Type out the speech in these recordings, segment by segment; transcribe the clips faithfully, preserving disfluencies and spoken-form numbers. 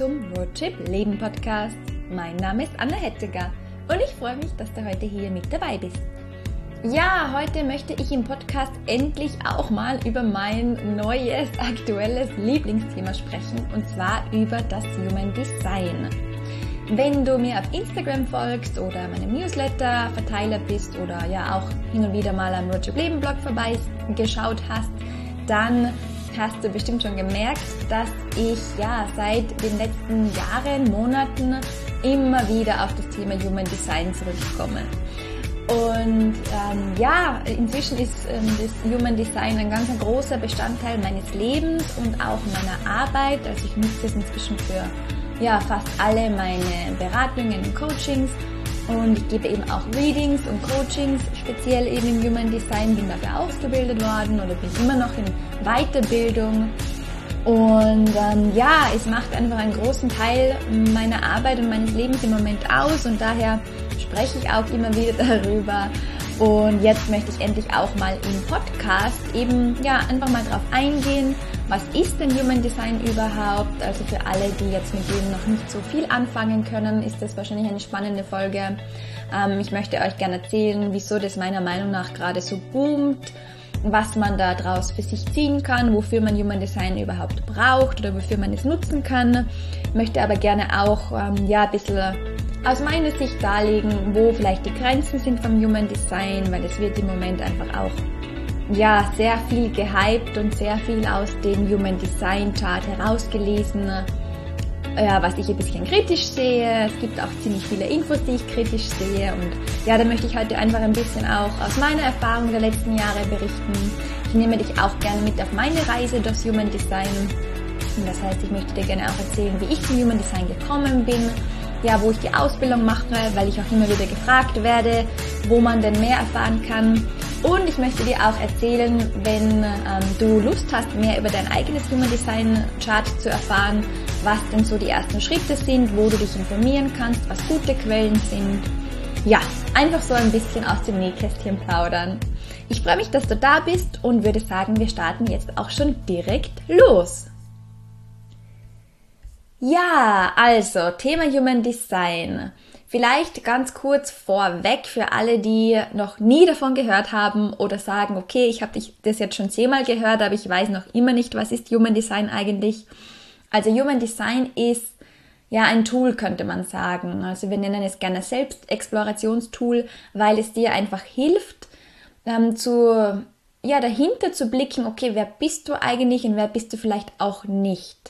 zum Roadtrip Leben Podcast. Mein Name ist Anna Hettiger und ich freue mich, dass du heute hier mit dabei bist. Ja, heute möchte ich im Podcast endlich auch mal über mein neues, aktuelles Lieblingsthema sprechen, und zwar über das Human Design. Wenn du mir auf Instagram folgst oder meinem Newsletter-Verteiler bist oder ja auch hin und wieder mal am Roadtrip Leben Blog vorbeigeschaut hast, dann hast du bestimmt schon gemerkt, dass ich ja seit den letzten Jahren, Monaten immer wieder auf das Thema Human Design zurückkomme. Und ähm, ja, inzwischen ist ähm, das Human Design ein ganz ein großer Bestandteil meines Lebens und auch meiner Arbeit. Also ich nutze es inzwischen für ja, fast alle meine Beratungen und Coachings. Und ich gebe eben auch Readings und Coachings, speziell eben im Human Design, bin dafür ausgebildet worden oder bin immer noch in Weiterbildung. Und ähm, ja, es macht einfach einen großen Teil meiner Arbeit und meines Lebens im Moment aus, und daher spreche ich auch immer wieder darüber. Und jetzt möchte ich endlich auch mal im Podcast eben ja einfach mal drauf eingehen, was ist denn Human Design überhaupt? Also für alle, die jetzt mit dem noch nicht so viel anfangen können, ist das wahrscheinlich eine spannende Folge. Ähm, ich möchte euch gerne erzählen, wieso das meiner Meinung nach gerade so boomt, was man da draus für sich ziehen kann, wofür man Human Design überhaupt braucht oder wofür man es nutzen kann. Ich möchte aber gerne auch ähm, ja, ein bisschen aus meiner Sicht darlegen, wo vielleicht die Grenzen sind vom Human Design, weil es wird im Moment einfach auch ja, sehr viel gehypt und sehr viel aus dem Human Design Chart herausgelesen, ja, was ich ein bisschen kritisch sehe. Es gibt auch ziemlich viele Infos, die ich kritisch sehe, und ja, da möchte ich heute einfach ein bisschen auch aus meiner Erfahrung der letzten Jahre berichten. Ich nehme dich auch gerne mit auf meine Reise durchs Human Design. Und das heißt, ich möchte dir gerne auch erzählen, wie ich zum Human Design gekommen bin, ja, wo ich die Ausbildung mache, weil ich auch immer wieder gefragt werde, wo man denn mehr erfahren kann. Und ich möchte dir auch erzählen, wenn ähm, du Lust hast, mehr über dein eigenes Human Design Chart zu erfahren, was denn so die ersten Schritte sind, wo du dich informieren kannst, was gute Quellen sind. Ja, einfach so ein bisschen aus dem Nähkästchen plaudern. Ich freue mich, dass du da bist und würde sagen, wir starten jetzt auch schon direkt los. Ja, also Thema Human Design. Vielleicht ganz kurz vorweg für alle, die noch nie davon gehört haben oder sagen, okay, ich habe das jetzt schon zehnmal gehört, aber ich weiß noch immer nicht, was ist Human Design eigentlich. Also Human Design ist ja ein Tool, könnte man sagen. Also wir nennen es gerne Selbstexplorationstool, weil es dir einfach hilft, ähm, zu, ja, dahinter zu blicken, okay, wer bist du eigentlich und wer bist du vielleicht auch nicht.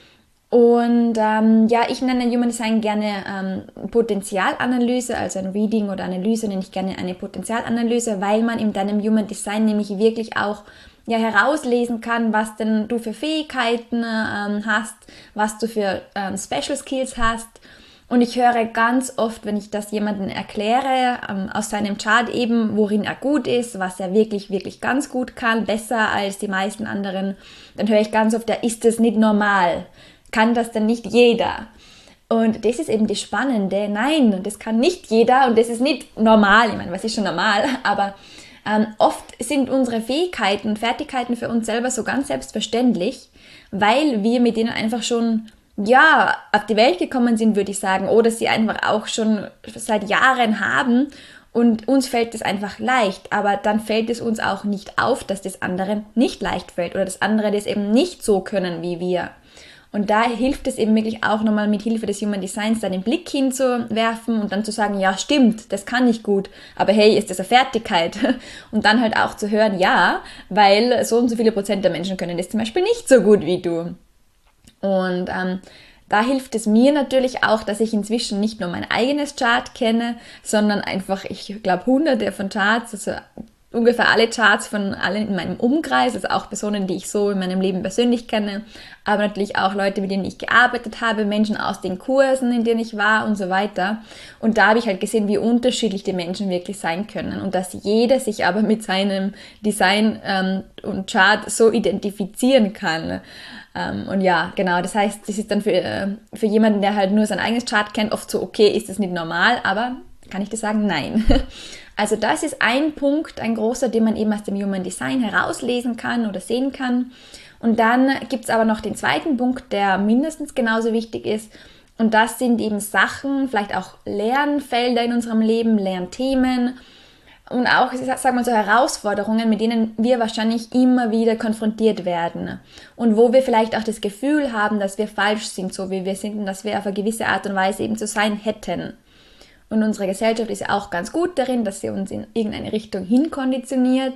Und ähm, ja, ich nenne Human Design gerne ähm, Potenzialanalyse, also ein Reading oder Analyse nenne ich gerne eine Potenzialanalyse, weil man in deinem Human Design nämlich wirklich auch ja, herauslesen kann, was denn du für Fähigkeiten ähm, hast, was du für ähm, Special Skills hast. Und ich höre ganz oft, wenn ich das jemandem erkläre, ähm, aus seinem Chart eben, worin er gut ist, was er wirklich, wirklich ganz gut kann, besser als die meisten anderen, dann höre ich ganz oft, ja, ist das nicht normal? Kann das denn nicht jeder? Und das ist eben das Spannende. Nein, das kann nicht jeder und das ist nicht normal. Ich meine, was ist schon normal? Aber ähm, oft sind unsere Fähigkeiten und Fertigkeiten für uns selber so ganz selbstverständlich, weil wir mit denen einfach schon ja, auf die Welt gekommen sind, würde ich sagen, oder sie einfach auch schon seit Jahren haben, und uns fällt es einfach leicht, aber dann fällt es uns auch nicht auf, dass das anderen nicht leicht fällt oder dass andere das eben nicht so können wie wir. Und da hilft es eben wirklich auch nochmal mit Hilfe des Human Designs da den Blick hinzuwerfen und dann zu sagen, ja stimmt, das kann ich gut, aber hey, ist das eine Fertigkeit? Und dann halt auch zu hören, ja, weil so und so viele Prozent der Menschen können das zum Beispiel nicht so gut wie du. Und ähm, da hilft es mir natürlich auch, dass ich inzwischen nicht nur mein eigenes Chart kenne, sondern einfach, ich glaube, hunderte von Charts, also ungefähr alle Charts von allen in meinem Umkreis, also auch Personen, die ich so in meinem Leben persönlich kenne, aber natürlich auch Leute, mit denen ich gearbeitet habe, Menschen aus den Kursen, in denen ich war und so weiter. Und da habe ich halt gesehen, wie unterschiedlich die Menschen wirklich sein können und dass jeder sich aber mit seinem Design ähm, und Chart so identifizieren kann. Ähm, und ja, genau, das heißt, das ist dann für, äh, für jemanden, der halt nur sein eigenes Chart kennt, oft so, okay, ist das nicht normal, aber kann ich dir sagen, nein. Also das ist ein Punkt, ein großer, den man eben aus dem Human Design herauslesen kann oder sehen kann. Und dann gibt es aber noch den zweiten Punkt, der mindestens genauso wichtig ist. Und das sind eben Sachen, vielleicht auch Lernfelder in unserem Leben, Lernthemen und auch, sagen wir so, Herausforderungen, mit denen wir wahrscheinlich immer wieder konfrontiert werden. Und wo wir vielleicht auch das Gefühl haben, dass wir falsch sind, so wie wir sind, und dass wir auf eine gewisse Art und Weise eben zu sein hätten. Und unsere Gesellschaft ist ja auch ganz gut darin, dass sie uns in irgendeine Richtung hinkonditioniert.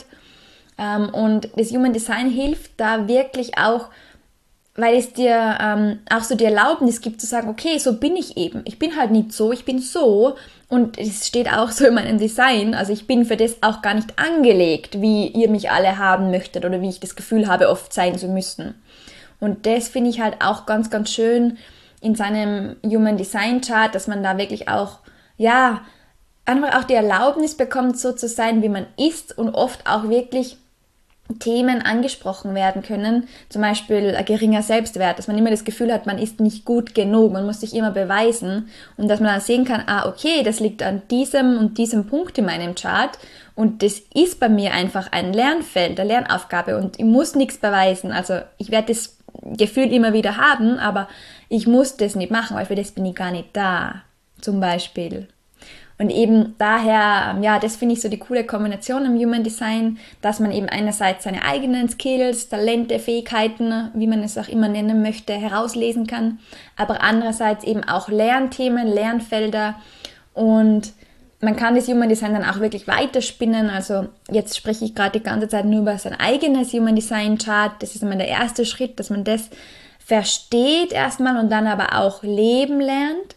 Und das Human Design hilft da wirklich auch, weil es dir ähm, auch so die Erlaubnis gibt zu sagen, okay, so bin ich eben. Ich bin halt nicht so, ich bin so. Und es steht auch so in meinem Design, also ich bin für das auch gar nicht angelegt, wie ihr mich alle haben möchtet oder wie ich das Gefühl habe, oft sein zu müssen. Und das finde ich halt auch ganz, ganz schön in seinem Human Design Chart, dass man da wirklich auch, ja, einfach auch die Erlaubnis bekommt, so zu sein, wie man ist und oft auch wirklich Themen angesprochen werden können, zum Beispiel ein geringer Selbstwert, dass man immer das Gefühl hat, man ist nicht gut genug, man muss sich immer beweisen und dass man dann sehen kann, ah okay, das liegt an diesem und diesem Punkt in meinem Chart und das ist bei mir einfach ein Lernfeld, eine Lernaufgabe und ich muss nichts beweisen, also ich werde das Gefühl immer wieder haben, aber ich muss das nicht machen, weil für das bin ich gar nicht da, zum Beispiel. Und eben daher, ja, das finde ich so die coole Kombination im Human Design, dass man eben einerseits seine eigenen Skills, Talente, Fähigkeiten, wie man es auch immer nennen möchte, herauslesen kann, aber andererseits eben auch Lernthemen, Lernfelder und man kann das Human Design dann auch wirklich weiterspinnen, also jetzt spreche ich gerade die ganze Zeit nur über sein eigenes Human Design Chart, das ist immer der erste Schritt, dass man das versteht erstmal und dann aber auch leben lernt.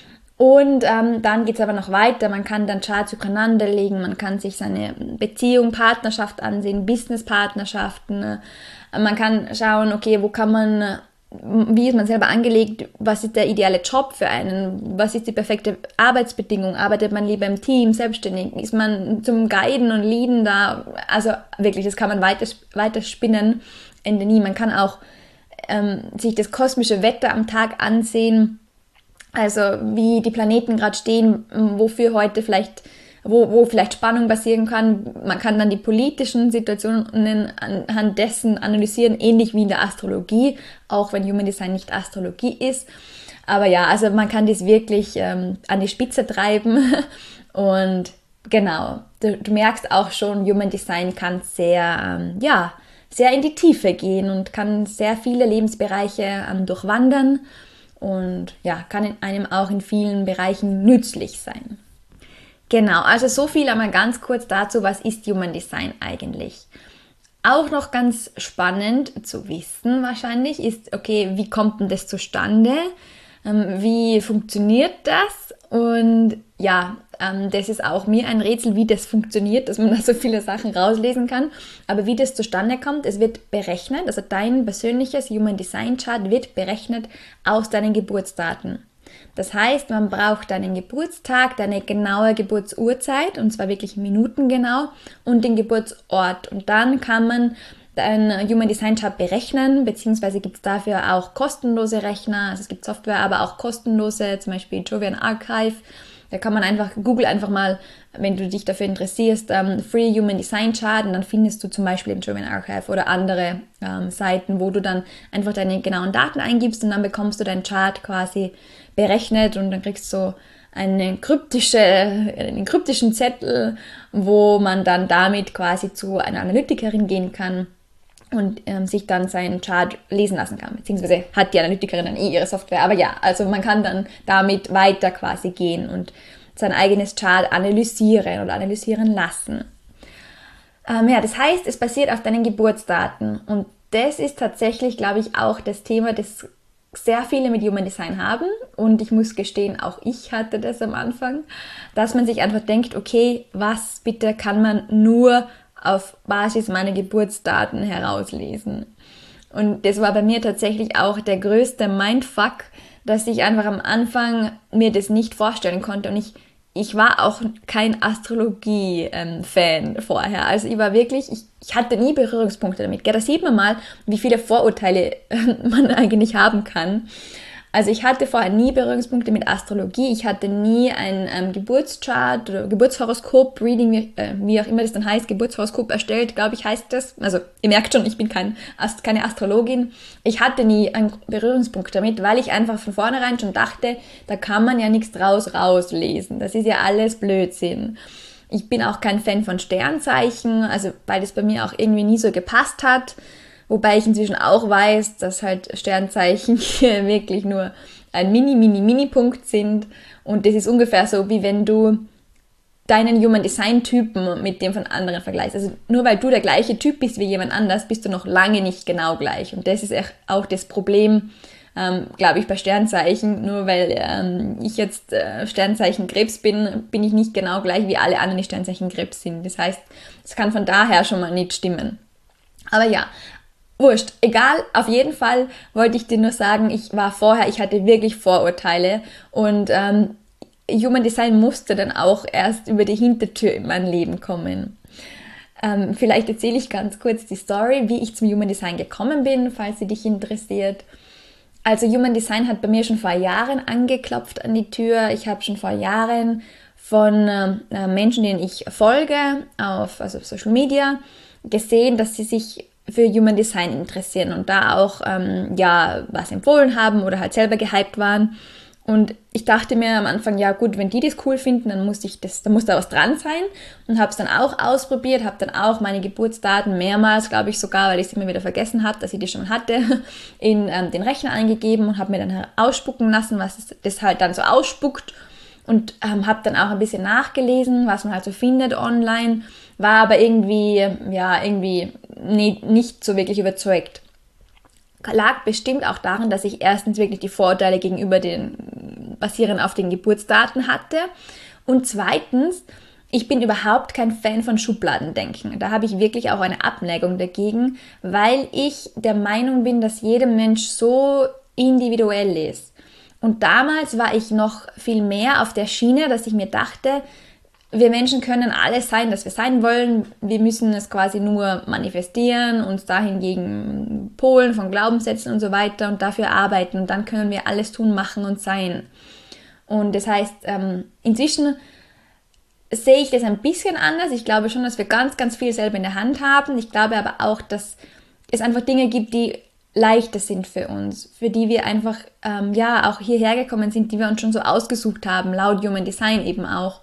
Und ähm, dann geht es aber noch weiter, man kann dann Charts übereinander legen, man kann sich seine Beziehung, Partnerschaft ansehen, Business-Partnerschaften, man kann schauen, okay, wo kann man, wie ist man selber angelegt, was ist der ideale Job für einen, was ist die perfekte Arbeitsbedingung, arbeitet man lieber im Team, selbstständig, ist man zum Guiden und Leaden da, also wirklich, das kann man weiter, weiter spinnen, Ende nie, man kann auch ähm, sich das kosmische Wetter am Tag ansehen, also wie die Planeten gerade stehen, wofür heute vielleicht, wo, wo vielleicht Spannung passieren kann. Man kann dann die politischen Situationen anhand dessen analysieren, ähnlich wie in der Astrologie, auch wenn Human Design nicht Astrologie ist. Aber ja, also man kann das wirklich ähm, an die Spitze treiben und genau, du, du merkst auch schon, Human Design kann sehr, ähm, ja, sehr in die Tiefe gehen und kann sehr viele Lebensbereiche ähm, durchwandern. Und ja, kann in einem auch in vielen Bereichen nützlich sein. Genau, also so viel einmal ganz kurz dazu, was ist Human Design eigentlich? Auch noch ganz spannend zu wissen wahrscheinlich ist, okay, wie kommt denn das zustande? Ähm, wie funktioniert das? Und ja, ähm, das ist auch mir ein Rätsel, wie das funktioniert, dass man da so viele Sachen rauslesen kann. Aber wie das zustande kommt, es wird berechnet, also dein persönliches Human Design Chart wird berechnet aus deinen Geburtsdaten. Das heißt, man braucht deinen Geburtstag, deine genaue Geburtsurzeit, und zwar wirklich minutengenau, und den Geburtsort. Und dann kann man dein Human Design Chart berechnen, beziehungsweise gibt es dafür auch kostenlose Rechner, also es gibt Software, aber auch kostenlose, zum Beispiel Jovian Archive. Da kann man einfach, Google einfach mal, wenn du dich dafür interessierst, um, Free Human Design Chart, und dann findest du zum Beispiel im Jovian Archive oder andere um, Seiten, wo du dann einfach deine genauen Daten eingibst und dann bekommst du deinen Chart quasi berechnet und dann kriegst du eine kryptische, einen kryptischen Zettel, wo man dann damit quasi zu einer Analytikerin gehen kann und ähm, sich dann seinen Chart lesen lassen kann. Beziehungsweise hat die Analytikerin dann eh ihre Software. Aber ja, also man kann dann damit weiter quasi gehen und sein eigenes Chart analysieren oder analysieren lassen. Ähm, ja, das heißt, es basiert auf deinen Geburtsdaten. Und das ist tatsächlich, glaube ich, auch das Thema, das sehr viele mit Human Design haben. Und ich muss gestehen, auch ich hatte das am Anfang, dass man sich einfach denkt, okay, was bitte kann man nur auf Basis meiner Geburtsdaten herauslesen. Und das war bei mir tatsächlich auch der größte Mindfuck, dass ich einfach am Anfang mir das nicht vorstellen konnte. Und ich, ich war auch kein Astrologie-Fan vorher. Also ich war wirklich, ich, ich hatte nie Berührungspunkte damit. Da sieht man mal, wie viele Vorurteile man eigentlich haben kann. Also ich hatte vorher nie Berührungspunkte mit Astrologie, ich hatte nie ein ähm, Geburtschart oder Geburtshoroskop, Reading, wie, äh, wie auch immer das dann heißt, Geburtshoroskop erstellt, glaube ich, heißt das. Also ihr merkt schon, ich bin kein, Ast- keine Astrologin. Ich hatte nie einen Berührungspunkt damit, weil ich einfach von vornherein schon dachte, da kann man ja nichts draus rauslesen. Das ist ja alles Blödsinn. Ich bin auch kein Fan von Sternzeichen, also weil das bei mir auch irgendwie nie so gepasst hat. Wobei ich inzwischen auch weiß, dass halt Sternzeichen wirklich nur ein mini, mini, mini Punkt sind. Und das ist ungefähr so, wie wenn du deinen Human Design Typen mit dem von anderen vergleichst. Also nur weil du der gleiche Typ bist wie jemand anders, bist du noch lange nicht genau gleich. Und das ist auch das Problem, ähm, glaube ich, bei Sternzeichen. Nur weil ähm, ich jetzt äh, Sternzeichen Krebs bin, bin ich nicht genau gleich wie alle anderen, die Sternzeichen Krebs sind. Das heißt, es kann von daher schon mal nicht stimmen. Aber ja, wurscht, egal, auf jeden Fall wollte ich dir nur sagen, ich war vorher, ich hatte wirklich Vorurteile und ähm, Human Design musste dann auch erst über die Hintertür in mein Leben kommen. Ähm, vielleicht erzähle ich ganz kurz die Story, wie ich zum Human Design gekommen bin, falls sie dich interessiert. Also Human Design hat bei mir schon vor Jahren angeklopft an die Tür. Ich habe schon vor Jahren von äh, Menschen, denen ich folge, auf also Social Media, gesehen, dass sie sich für Human Design interessieren und da auch ähm, ja was empfohlen haben oder halt selber gehypt waren. Und ich dachte mir am Anfang, ja gut, wenn die das cool finden, dann muss ich das, dann muss da was dran sein und habe es dann auch ausprobiert, habe dann auch meine Geburtsdaten mehrmals, glaube ich sogar, weil ich es immer wieder vergessen habe, dass ich die schon hatte, in ähm, den Rechner eingegeben und habe mir dann ausspucken lassen, was das, das halt dann so ausspuckt und ähm, habe dann auch ein bisschen nachgelesen, was man halt so findet online, war aber irgendwie, ja, irgendwie nie, nicht so wirklich überzeugt. Lag bestimmt auch daran, dass ich erstens wirklich die Vorurteile gegenüber den, basierend auf den Geburtsdaten hatte und zweitens, ich bin überhaupt kein Fan von Schubladendenken. Da habe ich wirklich auch eine Abneigung dagegen, weil ich der Meinung bin, dass jeder Mensch so individuell ist. Und damals war ich noch viel mehr auf der Schiene, dass ich mir dachte, wir Menschen können alles sein, das wir sein wollen. Wir müssen es quasi nur manifestieren, uns dahingegen polen von Glaubenssätzen und so weiter und dafür arbeiten. Und dann können wir alles tun, machen und sein. Und das heißt, ähm, inzwischen sehe ich das ein bisschen anders. Ich glaube schon, dass wir ganz, ganz viel selber in der Hand haben. Ich glaube aber auch, dass es einfach Dinge gibt, die leichter sind für uns, für die wir einfach ähm, ja auch hierher gekommen sind, die wir uns schon so ausgesucht haben, laut Human Design eben auch.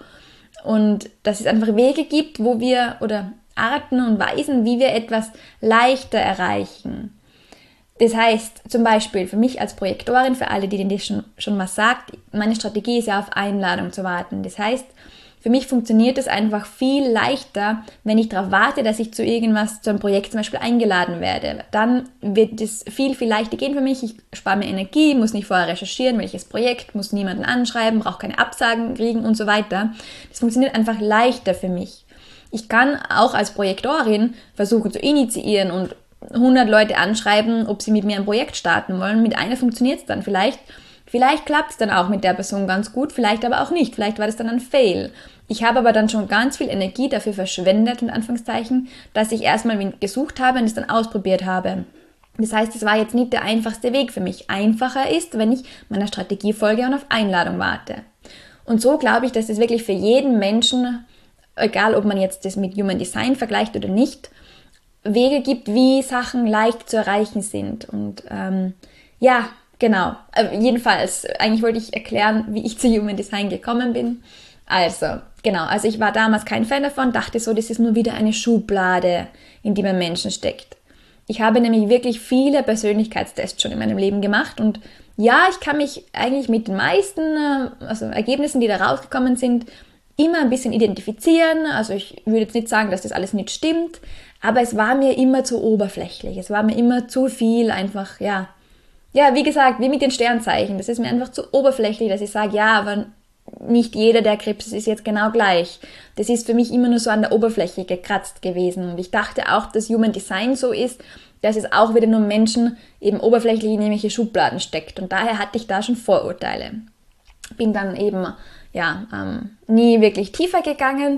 Und dass es einfach Wege gibt, wo wir, oder Arten und Weisen, wie wir etwas leichter erreichen. Das heißt, zum Beispiel für mich als Projektorin, für alle, die denen das schon, schon mal sagt, meine Strategie ist ja auf Einladung zu warten. Das heißt, für mich funktioniert es einfach viel leichter, wenn ich darauf warte, dass ich zu irgendwas, zu einem Projekt zum Beispiel eingeladen werde. Dann wird es viel, viel leichter gehen für mich. Ich spare mir Energie, muss nicht vorher recherchieren, welches Projekt, muss niemanden anschreiben, brauche keine Absagen kriegen und so weiter. Das funktioniert einfach leichter für mich. Ich kann auch als Projektorin versuchen zu initiieren und hundert Leute anschreiben, ob sie mit mir ein Projekt starten wollen. Mit einer funktioniert es dann vielleicht. Vielleicht klappt es dann auch mit der Person ganz gut, vielleicht aber auch nicht. Vielleicht war das dann ein Fail. Ich habe aber dann schon ganz viel Energie dafür verschwendet, in Anführungszeichen, dass ich erstmal gesucht habe und es dann ausprobiert habe. Das heißt, es war jetzt nicht der einfachste Weg für mich. Einfacher ist, wenn ich meiner Strategie folge und auf Einladung warte. Und so glaube ich, dass es wirklich für jeden Menschen, egal ob man jetzt das mit Human Design vergleicht oder nicht, Wege gibt, wie Sachen leicht zu erreichen sind. Und ähm, ja, genau. Äh, jedenfalls, eigentlich wollte ich erklären, wie ich zu Human Design gekommen bin. Also, genau. Also ich war damals kein Fan davon, dachte so, das ist nur wieder eine Schublade, in die man Menschen steckt. Ich habe nämlich wirklich viele Persönlichkeitstests schon in meinem Leben gemacht und ja, ich kann mich eigentlich mit den meisten also Ergebnissen, die da rausgekommen sind, immer ein bisschen identifizieren. Also ich würde jetzt nicht sagen, dass das alles nicht stimmt, aber es war mir immer zu oberflächlich. Es war mir immer zu viel einfach, ja, ja, wie gesagt, wie mit den Sternzeichen. Das ist mir einfach zu oberflächlich, dass ich sage, ja, aber nicht jeder, der Krebs ist, ist jetzt genau gleich. Das ist für mich immer nur so an der Oberfläche gekratzt gewesen. Und ich dachte auch, dass Human Design so ist, dass es auch wieder nur Menschen eben oberflächlich in irgendwelche Schubladen steckt. Und daher hatte ich da schon Vorurteile. Bin dann eben ja ähm, nie wirklich tiefer gegangen,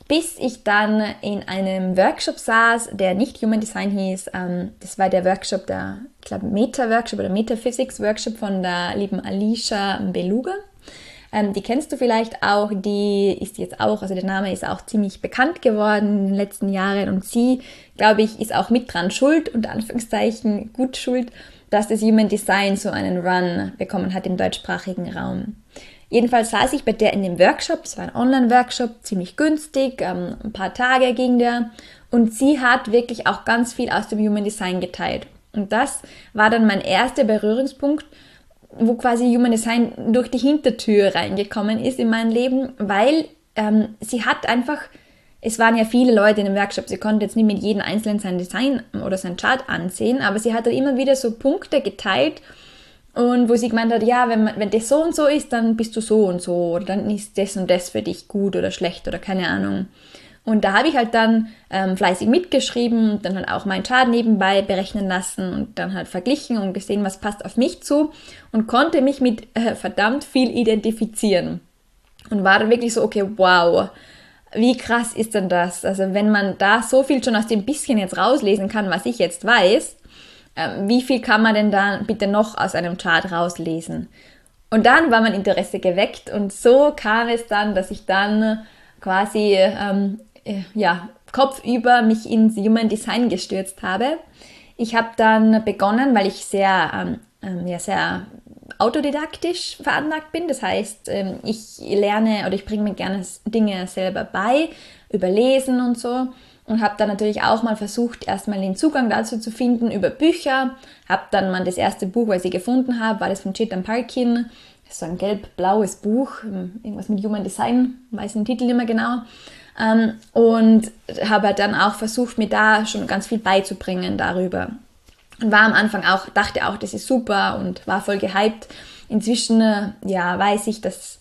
bis ich dann in einem Workshop saß, der nicht Human Design hieß. Ähm, das war der Workshop, der, ich glaube, Meta-Workshop oder Metaphysics-Workshop von der lieben Alicia Beluga. Ähm, die kennst du vielleicht auch, die ist jetzt auch, also der Name ist auch ziemlich bekannt geworden in den letzten Jahren und sie, glaube ich, ist auch mit dran schuld, unter Anführungszeichen gut schuld, dass das Human Design so einen Run bekommen hat im deutschsprachigen Raum. Jedenfalls saß ich bei der in dem Workshop, es war ein Online-Workshop, ziemlich günstig, ähm, ein paar Tage ging der und sie hat wirklich auch ganz viel aus dem Human Design geteilt. Und das war dann mein erster Berührungspunkt, wo quasi Human Design durch die Hintertür reingekommen ist in mein Leben, weil ähm, sie hat einfach, es waren ja viele Leute in dem Workshop, sie konnte jetzt nicht mit jedem Einzelnen sein Design oder sein Chart ansehen, aber sie hat dann immer wieder so Punkte geteilt und wo sie gemeint hat, ja, wenn, man, wenn das so und so ist, dann bist du so und so oder dann ist das und das für dich gut oder schlecht oder keine Ahnung. Und da habe ich halt dann ähm, fleißig mitgeschrieben und dann halt auch meinen Chart nebenbei berechnen lassen und dann halt verglichen und gesehen, was passt auf mich zu und konnte mich mit äh, verdammt viel identifizieren. Und war dann wirklich so, okay, wow, wie krass ist denn das? Also wenn man da so viel schon aus dem bisschen jetzt rauslesen kann, was ich jetzt weiß, äh, wie viel kann man denn da bitte noch aus einem Chart rauslesen? Und dann war mein Interesse geweckt und so kam es dann, dass ich dann quasi ähm, ja, kopfüber mich ins Human Design gestürzt habe. Ich habe dann begonnen, weil ich sehr, ähm, ja, sehr autodidaktisch veranlagt bin. Das heißt, ähm, ich lerne oder ich bringe mir gerne Dinge selber bei, über Lesen und so. Und habe dann natürlich auch mal versucht, erstmal den Zugang dazu zu finden über Bücher. Habe dann mal das erste Buch, was ich gefunden habe, war das von Chetan Parkin. Das ist so ein gelb-blaues Buch, irgendwas mit Human Design, weiß den Titel nicht mehr genau. Ähm, und habe dann auch versucht, mir da schon ganz viel beizubringen darüber. Und war am Anfang auch, dachte auch, das ist super und war voll gehypt. Inzwischen, äh, ja, weiß ich, dass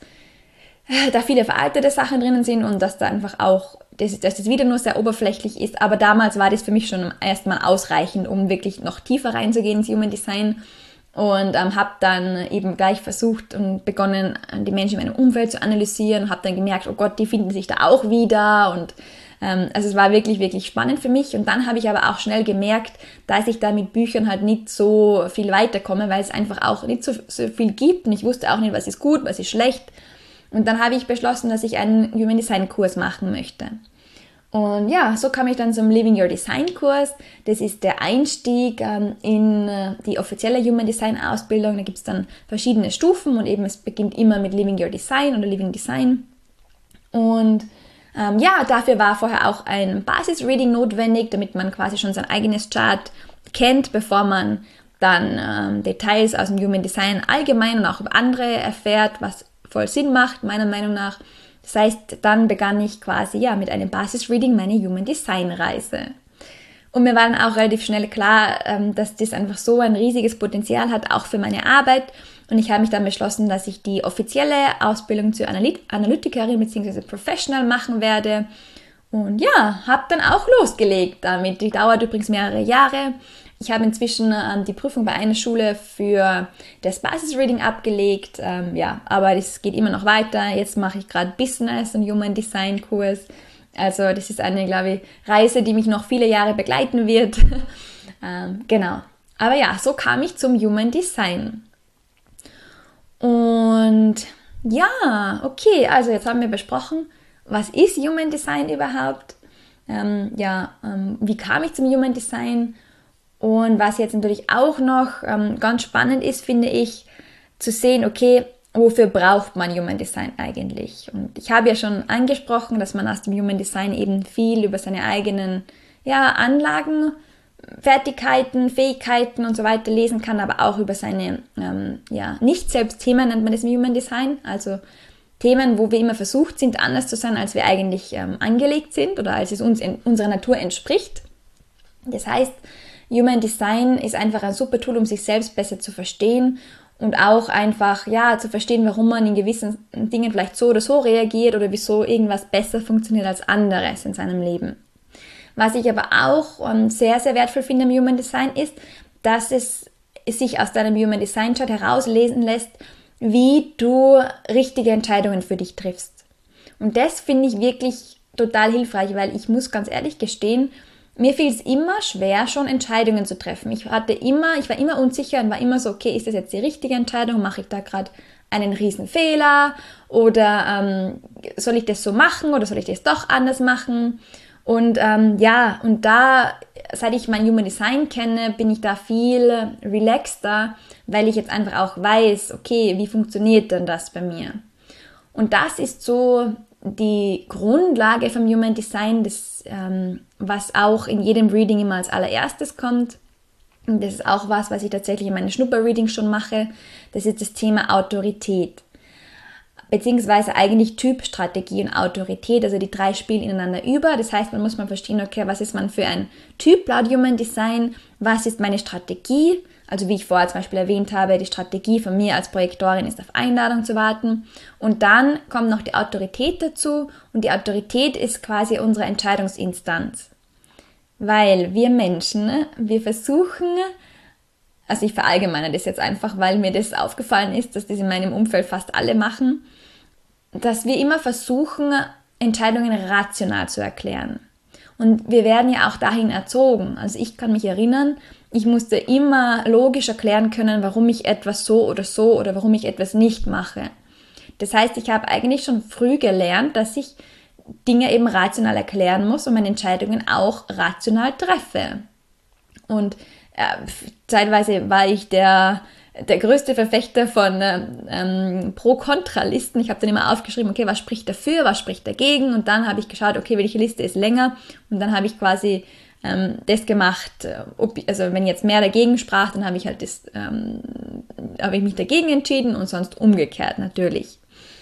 äh, da viele veraltete Sachen drinnen sind und dass da einfach auch, dass, dass das wieder nur sehr oberflächlich ist. Aber damals war das für mich schon erstmal ausreichend, um wirklich noch tiefer reinzugehen ins Human Design. Und ähm, habe dann eben gleich versucht und begonnen, die Menschen in meinem Umfeld zu analysieren und habe dann gemerkt, oh Gott, die finden sich da auch wieder. Und ähm, also es war wirklich, wirklich spannend für mich. Und dann habe ich aber auch schnell gemerkt, dass ich da mit Büchern halt nicht so viel weiterkomme, weil es einfach auch nicht so, so viel gibt. Und ich wusste auch nicht, was ist gut, was ist schlecht. Und dann habe ich beschlossen, dass ich einen Human Design Kurs machen möchte. Und ja, so kam ich dann zum Living Your Design Kurs. Das ist der Einstieg ähm, in äh, die offizielle Human Design Ausbildung. Da gibt es dann verschiedene Stufen und eben es beginnt immer mit Living Your Design oder Living Design. Und ähm, ja, dafür war vorher auch ein Basis-Reading notwendig, damit man quasi schon sein eigenes Chart kennt, bevor man dann ähm, Details aus dem Human Design allgemein und auch über andere erfährt, was voll Sinn macht, meiner Meinung nach. Das heißt, dann begann ich quasi ja mit einem Basis-Reading meine Human Design Reise. Und mir war dann auch relativ schnell klar, dass das einfach so ein riesiges Potenzial hat, auch für meine Arbeit. Und ich habe mich dann beschlossen, dass ich die offizielle Ausbildung zur Analyt- Analytikerin bzw. Professional machen werde. Und ja, habe dann auch losgelegt damit. Die dauert übrigens mehrere Jahre. Ich habe inzwischen ähm, die Prüfung bei einer Schule für das Basis-Reading abgelegt, ähm, ja, aber das geht immer noch weiter. Jetzt mache ich gerade Business und Human Design Kurs. Also das ist eine, glaube ich, Reise, die mich noch viele Jahre begleiten wird. ähm, genau. Aber ja, so kam ich zum Human Design. Und ja, okay, also jetzt haben wir besprochen, was ist Human Design überhaupt? Ähm, ja, ähm, wie kam ich zum Human Design? Und was jetzt natürlich auch noch ähm, ganz spannend ist, finde ich, zu sehen, okay, wofür braucht man Human Design eigentlich? Und ich habe ja schon angesprochen, dass man aus dem Human Design eben viel über seine eigenen ja, Anlagen, Fertigkeiten, Fähigkeiten und so weiter lesen kann, aber auch über seine ähm, ja, Nicht-Selbst-Themen nennt man das im Human Design, also Themen, wo wir immer versucht sind, anders zu sein, als wir eigentlich ähm, angelegt sind oder als es uns in unserer Natur entspricht. Das heißt, Human Design ist einfach ein super Tool, um sich selbst besser zu verstehen und auch einfach ja zu verstehen, warum man in gewissen Dingen vielleicht so oder so reagiert oder wieso irgendwas besser funktioniert als anderes in seinem Leben. Was ich aber auch um, sehr, sehr wertvoll finde im Human Design ist, dass es sich aus deinem Human Design Chart herauslesen lässt, wie du richtige Entscheidungen für dich triffst. Und das finde ich wirklich total hilfreich, weil ich muss ganz ehrlich gestehen, mir fiel es immer schwer, schon Entscheidungen zu treffen. Ich hatte immer, ich war immer unsicher und war immer so, okay, ist das jetzt die richtige Entscheidung? Mache ich da gerade einen riesen Fehler? Oder ähm, soll ich das so machen oder soll ich das doch anders machen? Und ähm, ja, und da, seit ich mein Human Design kenne, bin ich da viel relaxter, weil ich jetzt einfach auch weiß, okay, wie funktioniert denn das bei mir? Und das ist so die Grundlage vom Human Design, das, ähm, was auch in jedem Reading immer als allererstes kommt. Und das ist auch was, was ich tatsächlich in meinen Schnupper-Readings schon mache. Das ist das Thema Autorität. Beziehungsweise eigentlich Typ, Strategie und Autorität. Also die drei spielen ineinander über. Das heißt, man muss mal verstehen, okay, was ist man für ein Typ laut Human Design? Was ist meine Strategie? Also wie ich vorher zum Beispiel erwähnt habe, die Strategie von mir als Projektorin ist auf Einladung zu warten. Und dann kommt noch die Autorität dazu. Und die Autorität ist quasi unsere Entscheidungsinstanz. Weil wir Menschen, wir versuchen, also ich verallgemeine das jetzt einfach, weil mir das aufgefallen ist, dass das in meinem Umfeld fast alle machen, dass wir immer versuchen, Entscheidungen rational zu erklären. Und wir werden ja auch dahin erzogen. Also ich kann mich erinnern, ich musste immer logisch erklären können, warum ich etwas so oder so oder warum ich etwas nicht mache. Das heißt, ich habe eigentlich schon früh gelernt, dass ich Dinge eben rational erklären muss und meine Entscheidungen auch rational treffe. Und äh, zeitweise war ich der, der größte Verfechter von ähm, Pro-Kontra-Listen. Ich habe dann immer aufgeschrieben, okay, was spricht dafür, was spricht dagegen, und dann habe ich geschaut, okay, welche Liste ist länger, und dann habe ich quasi ähm, das gemacht, ob, also wenn jetzt mehr dagegen sprach, dann habe ich halt das, ähm, habe ich mich dagegen entschieden und sonst umgekehrt natürlich.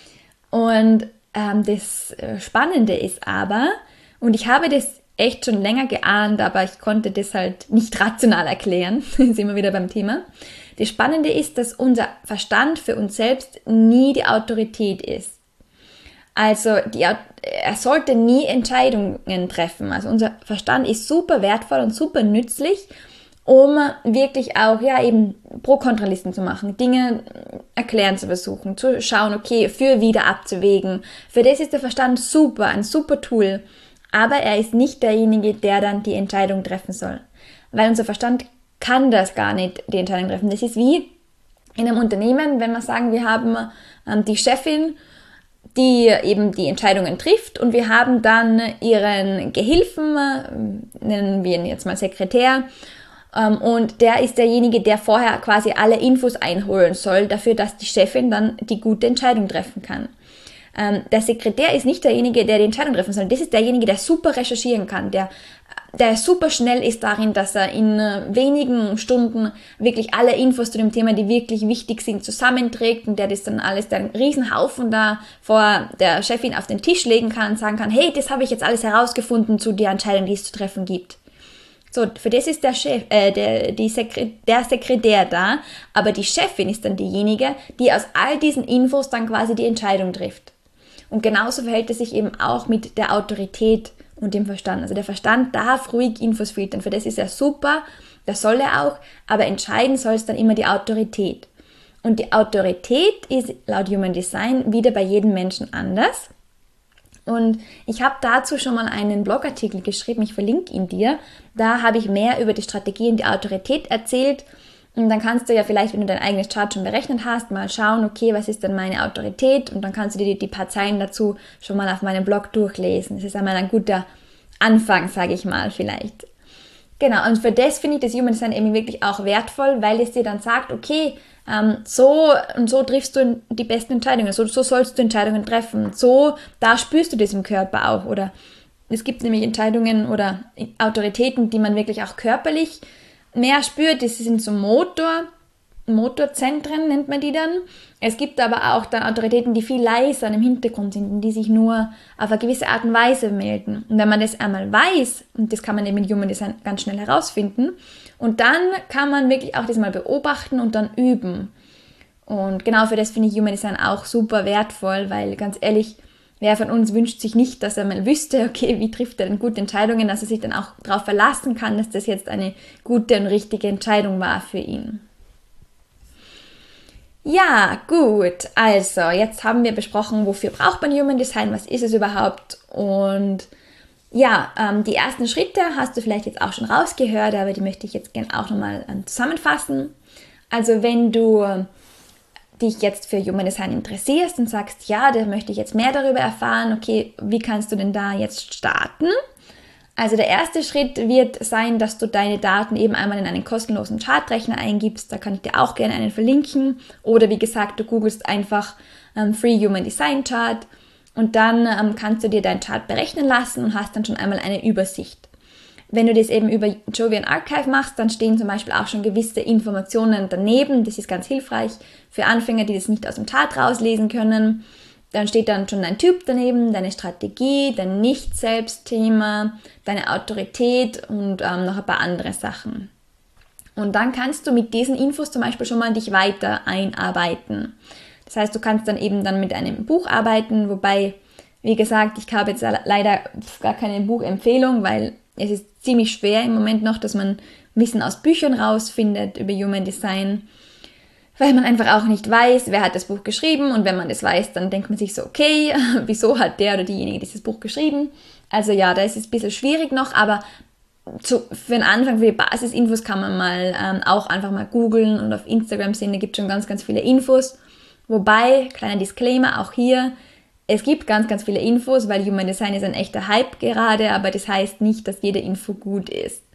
Und ähm, das Spannende ist aber, und ich habe das echt schon länger geahnt, aber ich konnte das halt nicht rational erklären, sind wir wieder beim Thema. Das Spannende ist, dass unser Verstand für uns selbst nie die Autorität ist. Also die, er sollte nie Entscheidungen treffen. Also unser Verstand ist super wertvoll und super nützlich, um wirklich auch ja eben Pro-Kontra-Listen zu machen, Dinge erklären zu versuchen, zu schauen, okay, für wieder abzuwägen. Für das ist der Verstand super, ein super Tool. Aber er ist nicht derjenige, der dann die Entscheidung treffen soll. Weil unser Verstand kann das gar nicht, die Entscheidung treffen. Das ist wie in einem Unternehmen, wenn wir sagen, wir haben ähm, die Chefin, die eben die Entscheidungen trifft, und wir haben dann ihren Gehilfen, äh, nennen wir ihn jetzt mal Sekretär, ähm, und der ist derjenige, der vorher quasi alle Infos einholen soll, dafür, dass die Chefin dann die gute Entscheidung treffen kann. Ähm, der Sekretär ist nicht derjenige, der die Entscheidung treffen soll. Das ist derjenige, der super recherchieren kann, der, der super schnell ist darin, dass er in äh, wenigen Stunden wirklich alle Infos zu dem Thema, die wirklich wichtig sind, zusammenträgt, und der das dann alles, der einen riesen Haufen da vor der Chefin auf den Tisch legen kann und sagen kann, hey, das habe ich jetzt alles herausgefunden zu der Entscheidung, die es zu treffen gibt. So, für das ist der Chef, äh, der, die Sekre, der Sekretär da, aber die Chefin ist dann diejenige, die aus all diesen Infos dann quasi die Entscheidung trifft. Und genauso verhält es sich eben auch mit der Autorität und dem Verstand. Also der Verstand darf ruhig Infos filtern, für das ist er super, das soll er auch, aber entscheiden soll es dann immer die Autorität. Und die Autorität ist laut Human Design wieder bei jedem Menschen anders. Und ich habe dazu schon mal einen Blogartikel geschrieben, ich verlinke ihn dir. Da habe ich mehr über die Strategie und die Autorität erzählt. Und dann kannst du ja vielleicht, wenn du dein eigenes Chart schon berechnet hast, mal schauen, okay, was ist denn meine Autorität? Und dann kannst du dir die, die paar Zeilen dazu schon mal auf meinem Blog durchlesen. Das ist einmal ein guter Anfang, sage ich mal vielleicht. Genau, und für das finde ich das Human Design eben wirklich auch wertvoll, weil es dir dann sagt, okay, ähm, so und so triffst du die besten Entscheidungen, so, so sollst du Entscheidungen treffen, so, da spürst du das im Körper auch. Oder es gibt nämlich Entscheidungen oder Autoritäten, die man wirklich auch körperlich mehr spürt. Das sind so Motor, Motorzentren nennt man die dann. Es gibt aber auch dann Autoritäten, die viel leiser im Hintergrund sind und die sich nur auf eine gewisse Art und Weise melden. Und wenn man das einmal weiß, und das kann man eben mit Human Design ganz schnell herausfinden, und dann kann man wirklich auch das mal beobachten und dann üben. Und genau für das finde ich Human Design auch super wertvoll, weil ganz ehrlich, wer von uns wünscht sich nicht, dass er mal wüsste, okay, wie trifft er denn gute Entscheidungen, dass er sich dann auch darauf verlassen kann, dass das jetzt eine gute und richtige Entscheidung war für ihn. Ja, gut. Also, jetzt haben wir besprochen, wofür braucht man Human Design, was ist es überhaupt? Und ja, ähm, die ersten Schritte hast du vielleicht jetzt auch schon rausgehört, aber die möchte ich jetzt gerne auch nochmal ähm, zusammenfassen. Also, wenn du dich jetzt für Human Design interessierst und sagst, ja, da möchte ich jetzt mehr darüber erfahren, okay, wie kannst du denn da jetzt starten? Also der erste Schritt wird sein, dass du deine Daten eben einmal in einen kostenlosen Chartrechner eingibst. Da kann ich dir auch gerne einen verlinken. Oder wie gesagt, du googelst einfach ähm, Free Human Design Chart und dann ähm, kannst du dir deinen Chart berechnen lassen und hast dann schon einmal eine Übersicht. Wenn du das eben über Jovian Archive machst, dann stehen zum Beispiel auch schon gewisse Informationen daneben. Das ist ganz hilfreich für Anfänger, die das nicht aus dem Chart rauslesen können. Dann steht dann schon dein Typ daneben, deine Strategie, dein Nicht-Selbst-Thema, deine Autorität und ähm, noch ein paar andere Sachen. Und dann kannst du mit diesen Infos zum Beispiel schon mal dich weiter einarbeiten. Das heißt, du kannst dann eben dann mit einem Buch arbeiten, wobei, wie gesagt, ich habe jetzt leider gar keine Buchempfehlung, weil es ist ziemlich schwer im Moment noch, dass man Wissen aus Büchern rausfindet über Human Design, weil man einfach auch nicht weiß, wer hat das Buch geschrieben, und wenn man das weiß, dann denkt man sich so, okay, wieso hat der oder diejenige dieses Buch geschrieben? Also ja, da ist es ein bisschen schwierig noch, aber zu, für den Anfang, für die Basisinfos kann man mal ähm, auch einfach mal googeln und auf Instagram sehen, da gibt es schon ganz, ganz viele Infos. Wobei, kleiner Disclaimer, auch hier, es gibt ganz, ganz viele Infos, weil Human Design ist ein echter Hype gerade, aber das heißt nicht, dass jede Info gut ist.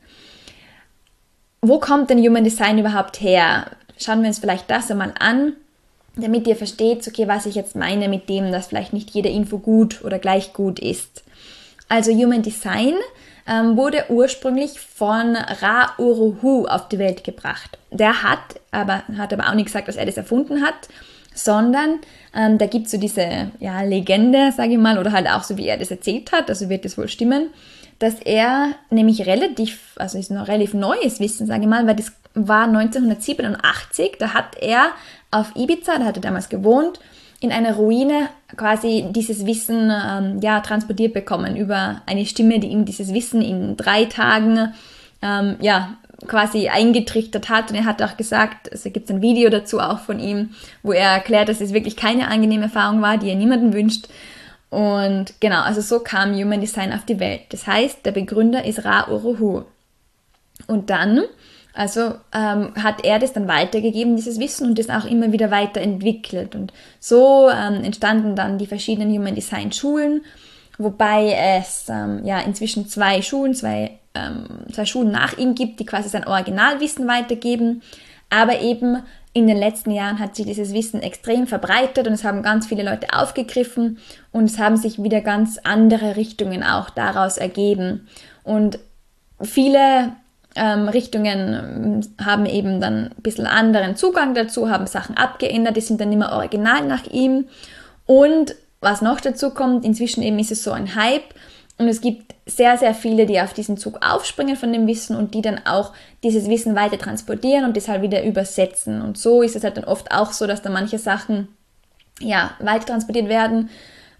Wo kommt denn Human Design überhaupt her? Schauen wir uns vielleicht das einmal an, damit ihr versteht, okay, was ich jetzt meine mit dem, dass vielleicht nicht jede Info gut oder gleich gut ist. Also Human Design ähm, wurde ursprünglich von Ra Uru Hu auf die Welt gebracht. Der hat aber, hat aber auch nicht gesagt, dass er das erfunden hat, sondern ähm, da gibt es so diese ja, Legende, sage ich mal, oder halt auch so, wie er das erzählt hat, also wird das wohl stimmen, dass er nämlich relativ, also ist noch relativ neues Wissen, sage ich mal, weil das war neunzehnhundertsiebenundachtzig, da hat er auf Ibiza, da hat er damals gewohnt, in einer Ruine quasi dieses Wissen ähm, ja, transportiert bekommen über eine Stimme, die ihm dieses Wissen in drei Tagen ähm, ja, quasi eingetrichtert hat. Und er hat auch gesagt, also gibt es ein Video dazu auch von ihm, wo er erklärt, dass es wirklich keine angenehme Erfahrung war, die er niemandem wünscht. Und genau, also so kam Human Design auf die Welt. Das heißt, der Begründer ist Ra Uru Hu. Und dann, also ähm, hat er das dann weitergegeben, dieses Wissen, und das auch immer wieder weiterentwickelt. Und so ähm, entstanden dann die verschiedenen Human Design Schulen, wobei es ähm, ja inzwischen zwei Schulen, zwei, ähm, zwei Schulen nach ihm gibt, die quasi sein Originalwissen weitergeben. Aber eben in den letzten Jahren hat sich dieses Wissen extrem verbreitet und es haben ganz viele Leute aufgegriffen und es haben sich wieder ganz andere Richtungen auch daraus ergeben. Und viele ähm, Richtungen haben eben dann ein bisschen anderen Zugang dazu, haben Sachen abgeändert, die sind dann immer original nach ihm. Und was noch dazu kommt, inzwischen eben ist es so ein Hype und es gibt sehr, sehr viele, die auf diesen Zug aufspringen von dem Wissen und die dann auch dieses Wissen weiter transportieren und das halt wieder übersetzen. Und so ist es halt dann oft auch so, dass da manche Sachen ja weiter transportiert werden,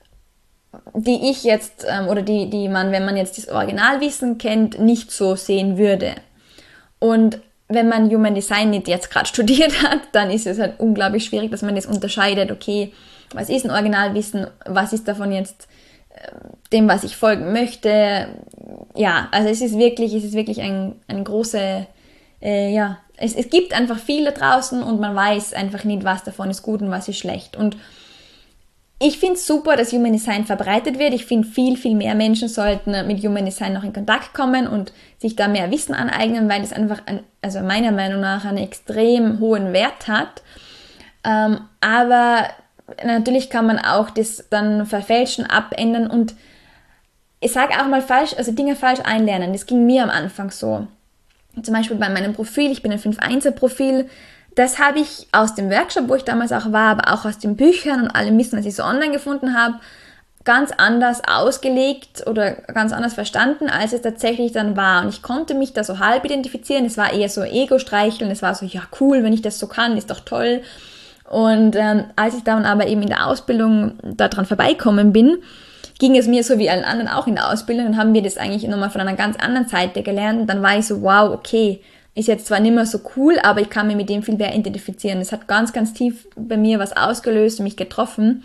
die ich jetzt ähm, oder die, die man, wenn man jetzt das Originalwissen kennt, nicht so sehen würde. Und wenn man Human Design nicht jetzt gerade studiert hat, dann ist es halt unglaublich schwierig, dass man das unterscheidet, okay, was ist ein Originalwissen, was ist davon jetzt dem, was ich folgen möchte. Ja, also es ist wirklich, es ist wirklich ein, ein große, äh, ja, es, es gibt einfach viel da draußen und man weiß einfach nicht, was davon ist gut und was ist schlecht. Und ich finde es super, dass Human Design verbreitet wird. Ich finde, viel, viel mehr Menschen sollten mit Human Design noch in Kontakt kommen und sich da mehr Wissen aneignen, weil es einfach, ein, also meiner Meinung nach, einen extrem hohen Wert hat. Ähm, aber natürlich kann man auch das dann verfälschen, abändern und ich sage auch mal falsch, also Dinge falsch einlernen. Das ging mir am Anfang so. Zum Beispiel bei meinem Profil, ich bin ein fünf eins er Profil, das habe ich aus dem Workshop, wo ich damals auch war, aber auch aus den Büchern und allem Wissen, was ich so online gefunden habe, ganz anders ausgelegt oder ganz anders verstanden, als es tatsächlich dann war. Und ich konnte mich da so halb identifizieren. Es war eher so Ego-Streicheln, es war so, ja cool, wenn ich das so kann, ist doch toll. Und ähm, als ich dann aber eben in der Ausbildung daran vorbeikommen bin, ging es mir so wie allen anderen auch in der Ausbildung und haben wir das eigentlich nochmal von einer ganz anderen Seite gelernt. Und dann war ich so, wow, okay, ist jetzt zwar nicht mehr so cool, aber ich kann mich mit dem viel mehr identifizieren. Das hat ganz, ganz tief bei mir was ausgelöst und mich getroffen.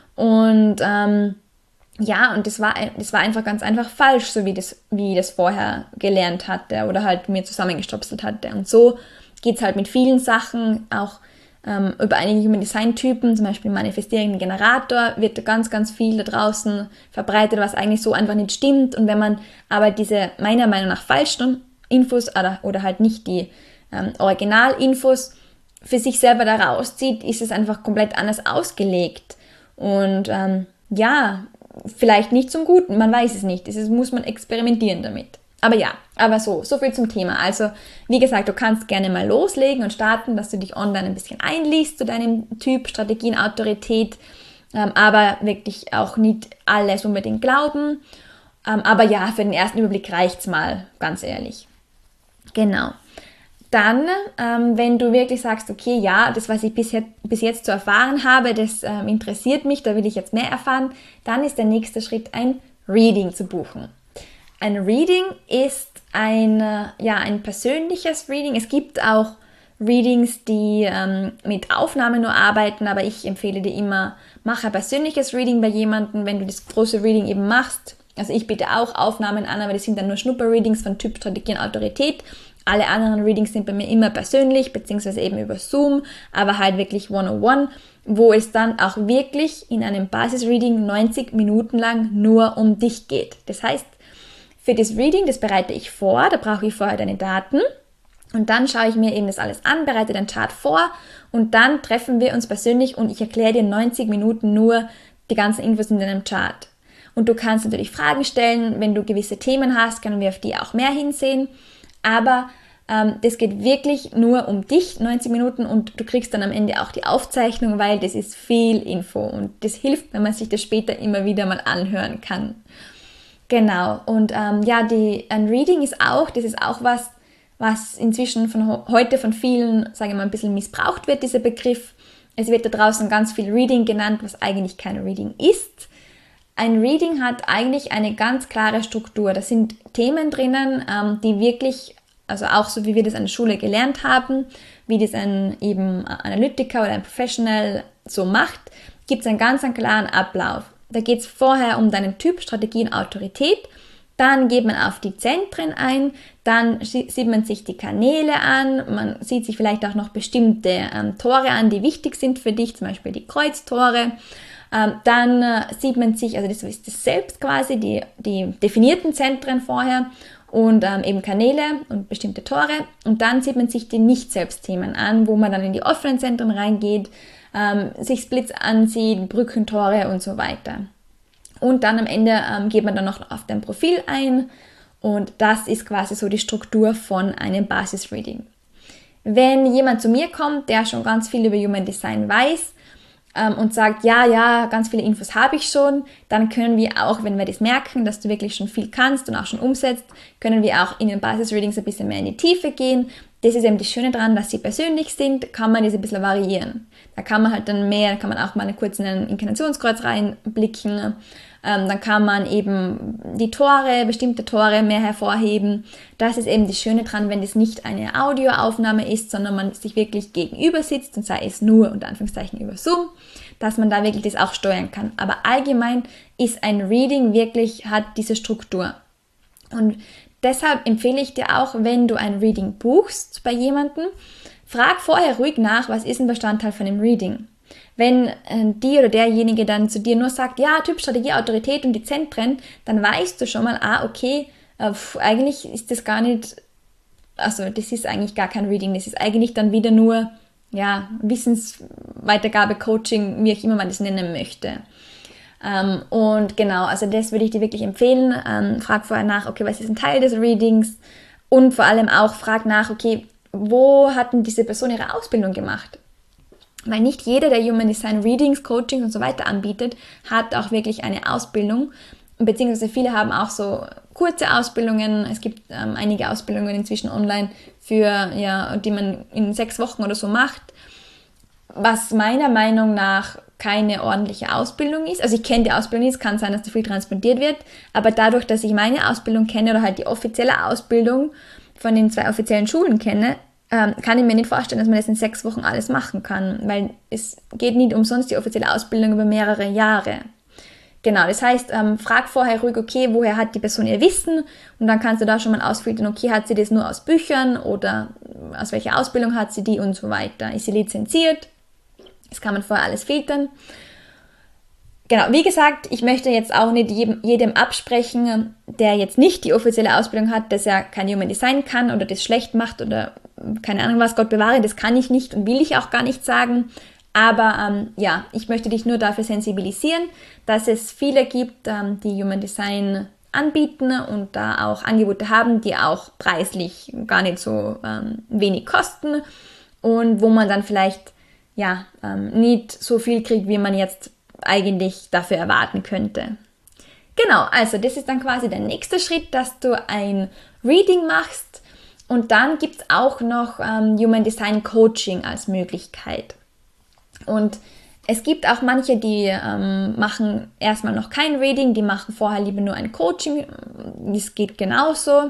Und ähm, ja, und das war, das war einfach ganz einfach falsch, so wie, das, wie ich das vorher gelernt hatte oder halt mir zusammengestopselt hatte. Und so geht es halt mit vielen Sachen, auch ähm, über einige Human Design Typen, zum Beispiel manifestierenden Generator, wird ganz, ganz viel da draußen verbreitet, was eigentlich so einfach nicht stimmt. Und wenn man aber diese meiner Meinung nach falschen Infos oder, oder halt nicht die ähm, Originalinfos für sich selber da rauszieht, ist es einfach komplett anders ausgelegt. Und ähm, ja, vielleicht nicht zum Guten, man weiß es nicht. Das muss man experimentieren damit. Aber ja, aber so, so viel zum Thema. Also, wie gesagt, du kannst gerne mal loslegen und starten, dass du dich online ein bisschen einliest zu deinem Typ, Strategien, Autorität, ähm, aber wirklich auch nicht alles unbedingt glauben. Ähm, aber ja, für den ersten Überblick reicht's mal, ganz ehrlich. Genau. Dann, ähm, wenn du wirklich sagst, okay, ja, das, was ich bis jetzt, bis jetzt zu erfahren habe, das ähm, interessiert mich, da will ich jetzt mehr erfahren, dann ist der nächste Schritt, ein Reading zu buchen. Ein Reading ist ein, ja, ein persönliches Reading. Es gibt auch Readings, die ähm, mit Aufnahmen nur arbeiten, aber ich empfehle dir immer, mach ein persönliches Reading bei jemandem, wenn du das große Reading eben machst. Also ich biete auch Aufnahmen an, aber das sind dann nur Schnupper-Readings von Typ, Strategie und Autorität. Alle anderen Readings sind bei mir immer persönlich, beziehungsweise eben über Zoom, aber halt wirklich one-on-one, wo es dann auch wirklich in einem Basis-Reading neunzig Minuten lang nur um dich geht. Das heißt, für das Reading, das bereite ich vor, da brauche ich vorher deine Daten und dann schaue ich mir eben das alles an, bereite den Chart vor und dann treffen wir uns persönlich und ich erkläre dir neunzig Minuten nur die ganzen Infos in deinem Chart. Und du kannst natürlich Fragen stellen, wenn du gewisse Themen hast, können wir auf die auch mehr hinsehen. Aber ähm, das geht wirklich nur um dich, neunzig Minuten, und du kriegst dann am Ende auch die Aufzeichnung, weil das ist viel Info und das hilft, wenn man sich das später immer wieder mal anhören kann. Genau, und ähm, ja, die, ein Reading ist auch, das ist auch was, was inzwischen von heute von vielen, sage ich mal, ein bisschen missbraucht wird, dieser Begriff. Es wird da draußen ganz viel Reading genannt, was eigentlich kein Reading ist. Ein Reading hat eigentlich eine ganz klare Struktur. Da sind Themen drinnen, ähm, die wirklich, also auch so wie wir das an der Schule gelernt haben, wie das ein eben Analytiker oder ein Professional so macht, gibt es einen ganz einen klaren Ablauf. Da geht es vorher um deinen Typ, Strategie und Autorität. Dann geht man auf die Zentren ein, dann sieht man sich die Kanäle an, man sieht sich vielleicht auch noch bestimmte ähm, Tore an, die wichtig sind für dich, zum Beispiel die Kreuztore. Ähm, dann äh, sieht man sich, also das ist das Selbst quasi, die, die definierten Zentren vorher und ähm, eben Kanäle und bestimmte Tore. Und dann sieht man sich die Nicht-Selbst-Themen an, wo man dann in die offenen Zentren reingeht, ähm, sich Splits ansieht, Brückentore und so weiter. Und dann am Ende ähm, geht man dann noch auf dein Profil ein und das ist quasi so die Struktur von einem Basis-Reading. Wenn jemand zu mir kommt, der schon ganz viel über Human Design weiß ähm, und sagt, ja, ja, ganz viele Infos habe ich schon, dann können wir auch, wenn wir das merken, dass du wirklich schon viel kannst und auch schon umsetzt, können wir auch in den Basis-Readings ein bisschen mehr in die Tiefe gehen. Das ist eben das Schöne daran, dass sie persönlich sind, kann man das ein bisschen variieren. Da kann man halt dann mehr, kann man auch mal kurz in ein Inkarnationskreuz reinblicken. Ähm, dann kann man eben die Tore, bestimmte Tore mehr hervorheben. Das ist eben das Schöne dran, wenn das nicht eine Audioaufnahme ist, sondern man sich wirklich gegenüber sitzt und sei es nur unter Anführungszeichen über Zoom, dass man da wirklich das auch steuern kann. Aber allgemein ist ein Reading wirklich, hat diese Struktur. Und deshalb empfehle ich dir auch, wenn du ein Reading buchst bei jemandem, frag vorher ruhig nach, was ist ein Bestandteil von dem Reading. Wenn äh, die oder derjenige dann zu dir nur sagt, ja, Typ, Strategie, Autorität und die Zentren, dann weißt du schon mal, ah, okay, äh, pf, eigentlich ist das gar nicht, also das ist eigentlich gar kein Reading, das ist eigentlich dann wieder nur, ja, Wissensweitergabe, Coaching, wie auch immer man das nennen möchte. Ähm, und genau, also das würde ich dir wirklich empfehlen. Ähm, frag vorher nach, okay, was ist ein Teil des Readings? Und vor allem auch frag nach, okay, wo hat denn diese Person ihre Ausbildung gemacht? Weil nicht jeder, der Human Design Readings, Coachings und so weiter anbietet, hat auch wirklich eine Ausbildung. Beziehungsweise viele haben auch so kurze Ausbildungen. Es gibt ähm, einige Ausbildungen inzwischen online, für, ja, die man in sechs Wochen oder so macht. Was meiner Meinung nach keine ordentliche Ausbildung ist. Also ich kenne die Ausbildung nicht, es kann sein, dass da viel transplantiert wird, aber dadurch, dass ich meine Ausbildung kenne oder halt die offizielle Ausbildung, von den zwei offiziellen Schulen kenne, ähm, kann ich mir nicht vorstellen, dass man das in sechs Wochen alles machen kann, weil es geht nicht umsonst die offizielle Ausbildung über mehrere Jahre. Genau, das heißt, ähm, frag vorher ruhig, okay, woher hat die Person ihr Wissen, und dann kannst du da schon mal ausfiltern, okay, hat sie das nur aus Büchern oder aus welcher Ausbildung hat sie die und so weiter. Ist sie lizenziert? Das kann man vorher alles filtern. Genau, wie gesagt, ich möchte jetzt auch nicht jedem, jedem absprechen, der jetzt nicht die offizielle Ausbildung hat, dass er kein Human Design kann oder das schlecht macht oder keine Ahnung was, Gott bewahre, das kann ich nicht und will ich auch gar nicht sagen. Aber ähm, ja, ich möchte dich nur dafür sensibilisieren, dass es viele gibt, ähm, die Human Design anbieten und da auch Angebote haben, die auch preislich gar nicht so ähm, wenig kosten und wo man dann vielleicht ja ähm, nicht so viel kriegt, wie man jetzt eigentlich dafür erwarten könnte. Genau, also das ist dann quasi der nächste Schritt, dass du ein Reading machst, und dann gibt es auch noch ähm, Human Design Coaching als Möglichkeit. Und es gibt auch manche, die ähm, machen erstmal noch kein Reading, die machen vorher lieber nur ein Coaching, das geht genauso.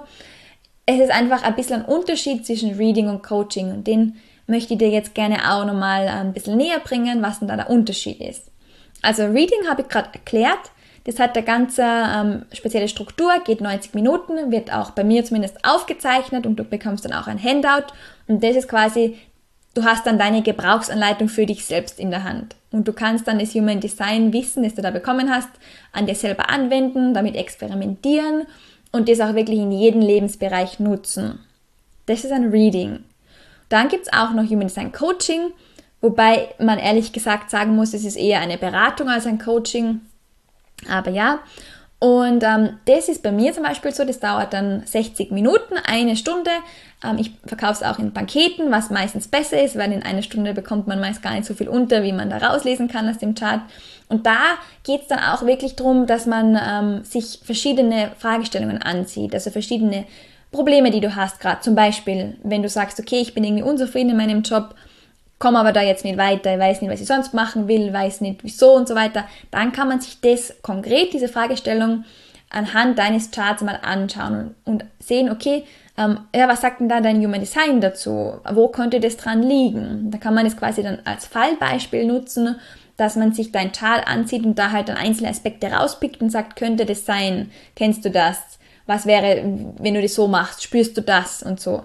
Es ist einfach ein bisschen ein Unterschied zwischen Reading und Coaching, und den möchte ich dir jetzt gerne auch nochmal ein bisschen näher bringen, was denn da der Unterschied ist. Also Reading habe ich gerade erklärt, das hat eine ganze ähm, spezielle Struktur, geht neunzig Minuten, wird auch bei mir zumindest aufgezeichnet und du bekommst dann auch ein Handout, und das ist quasi, du hast dann deine Gebrauchsanleitung für dich selbst in der Hand und du kannst dann das Human Design Wissen, das du da bekommen hast, an dir selber anwenden, damit experimentieren und das auch wirklich in jedem Lebensbereich nutzen. Das ist ein Reading. Dann gibt es auch noch Human Design Coaching, wobei man ehrlich gesagt sagen muss, es ist eher eine Beratung als ein Coaching. Aber ja, und ähm, das ist bei mir zum Beispiel so, das dauert dann sechzig Minuten, eine Stunde. Ähm, ich verkaufe es auch in Paketen, was meistens besser ist, weil in einer Stunde bekommt man meist gar nicht so viel unter, wie man da rauslesen kann aus dem Chart. Und da geht es dann auch wirklich darum, dass man ähm, sich verschiedene Fragestellungen ansieht, also verschiedene Probleme, die du hast gerade. Zum Beispiel, wenn du sagst, okay, ich bin irgendwie unzufrieden in meinem Job, komme aber da jetzt nicht weiter, ich weiß nicht, was ich sonst machen will, weiß nicht wieso und so weiter, dann kann man sich das konkret, diese Fragestellung, anhand deines Charts mal anschauen und, und sehen, okay, ähm, ja, was sagt denn da dein Human Design dazu? Wo könnte das dran liegen? Da kann man es quasi dann als Fallbeispiel nutzen, dass man sich dein Chart ansieht und da halt dann einzelne Aspekte rauspickt und sagt, könnte das sein? Kennst du das? Was wäre, wenn du das so machst? Spürst du das? Und so.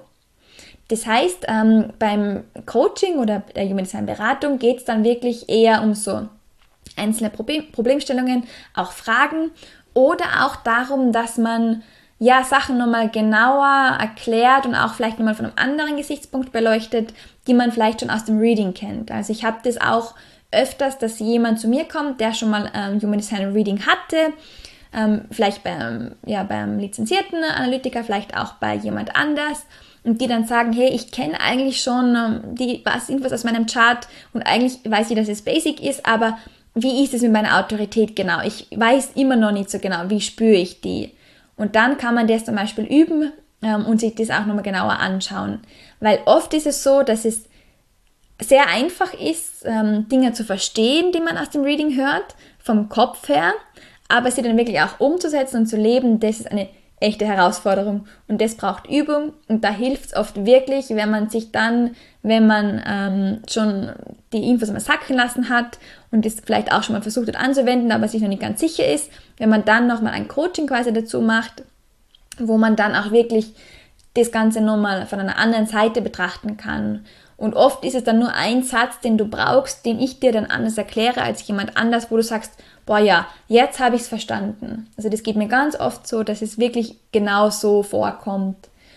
Das heißt, ähm, beim Coaching oder der Human Design Beratung geht es dann wirklich eher um so einzelne Problem- Problemstellungen, auch Fragen oder auch darum, dass man ja Sachen nochmal genauer erklärt und auch vielleicht nochmal von einem anderen Gesichtspunkt beleuchtet, die man vielleicht schon aus dem Reading kennt. Also ich habe das auch öfters, dass jemand zu mir kommt, der schon mal ein Human Design Reading hatte, ähm, vielleicht beim, ja, beim lizenzierten Analytiker, vielleicht auch bei jemand anders, und die dann sagen, hey, ich kenne eigentlich schon ähm, die was Infos aus meinem Chart und eigentlich weiß ich, dass es basic ist, aber wie ist es mit meiner Autorität genau? Ich weiß immer noch nicht so genau, wie spüre ich die? Und dann kann man das zum Beispiel üben ähm, und sich das auch nochmal genauer anschauen. Weil oft ist es so, dass es sehr einfach ist, ähm, Dinge zu verstehen, die man aus dem Reading hört, vom Kopf her, aber sie dann wirklich auch umzusetzen und zu leben, das ist eine echte Herausforderung und das braucht Übung, und da hilft es oft wirklich, wenn man sich dann, wenn man ähm, schon die Infos mal sacken lassen hat und das vielleicht auch schon mal versucht hat anzuwenden, aber sich noch nicht ganz sicher ist, wenn man dann nochmal ein Coaching quasi dazu macht, wo man dann auch wirklich das Ganze nochmal von einer anderen Seite betrachten kann. Und oft ist es dann nur ein Satz, den du brauchst, den ich dir dann anders erkläre als jemand anders, wo du sagst, boah ja, jetzt habe ich es verstanden. Also das geht mir ganz oft so, dass es wirklich genau so vorkommt.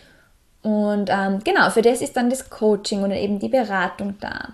Und ähm, genau, für das ist dann das Coaching oder eben die Beratung da.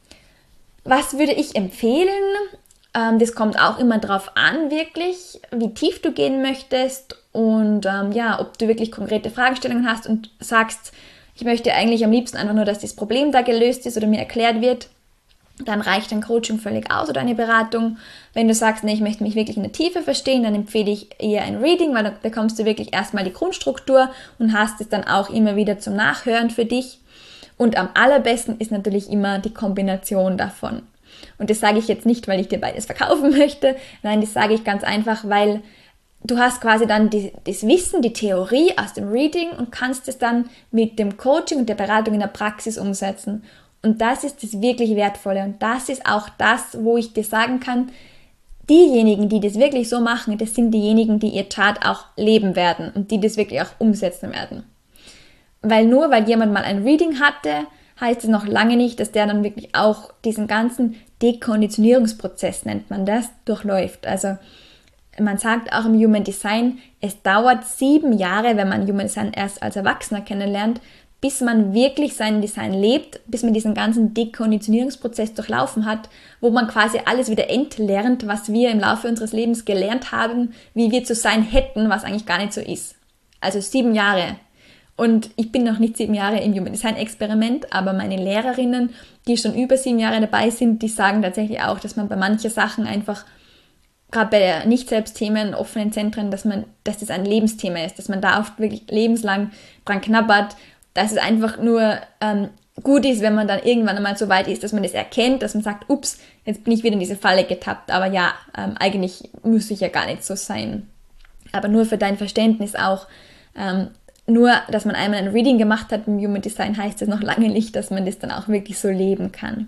Was würde ich empfehlen? Ähm, das kommt auch immer drauf an, wirklich, wie tief du gehen möchtest und ähm, ja, ob du wirklich konkrete Fragestellungen hast und sagst, ich möchte eigentlich am liebsten einfach nur, dass das Problem da gelöst ist oder mir erklärt wird, dann reicht ein Coaching völlig aus oder eine Beratung. Wenn du sagst, nee, ich möchte mich wirklich in der Tiefe verstehen, dann empfehle ich eher ein Reading, weil da bekommst du wirklich erstmal die Grundstruktur und hast es dann auch immer wieder zum Nachhören für dich. Und am allerbesten ist natürlich immer die Kombination davon. Und das sage ich jetzt nicht, weil ich dir beides verkaufen möchte. Nein, das sage ich ganz einfach, weil du hast quasi dann die, das Wissen, die Theorie aus dem Reading und kannst es dann mit dem Coaching und der Beratung in der Praxis umsetzen. Und das ist das wirklich Wertvolle. Und das ist auch das, wo ich dir sagen kann, diejenigen, die das wirklich so machen, das sind diejenigen, die ihr Chart auch leben werden und die das wirklich auch umsetzen werden. Weil nur, weil jemand mal ein Reading hatte, heißt es noch lange nicht, dass der dann wirklich auch diesen ganzen Dekonditionierungsprozess, nennt man das, durchläuft. Also man sagt auch im Human Design, es dauert sieben Jahre, wenn man Human Design erst als Erwachsener kennenlernt, bis man wirklich sein Design lebt, bis man diesen ganzen Dekonditionierungsprozess durchlaufen hat, wo man quasi alles wieder entlernt, was wir im Laufe unseres Lebens gelernt haben, wie wir zu sein hätten, was eigentlich gar nicht so ist. Also sieben Jahre. Und ich bin noch nicht sieben Jahre im Human Design Experiment, aber meine Lehrerinnen, die schon über sieben Jahre dabei sind, die sagen tatsächlich auch, dass man bei manchen Sachen einfach, gerade bei Nicht-Selbst-Themen, offenen Zentren, dass man, dass das ein Lebensthema ist, dass man da oft wirklich lebenslang dran knabbert, dass es einfach nur ähm, gut ist, wenn man dann irgendwann einmal so weit ist, dass man das erkennt, dass man sagt, ups, jetzt bin ich wieder in diese Falle getappt, aber ja, ähm, eigentlich muss ich ja gar nicht so sein. Aber nur für dein Verständnis auch, ähm, nur, dass man einmal ein Reading gemacht hat im Human Design, heißt das noch lange nicht, dass man das dann auch wirklich so leben kann.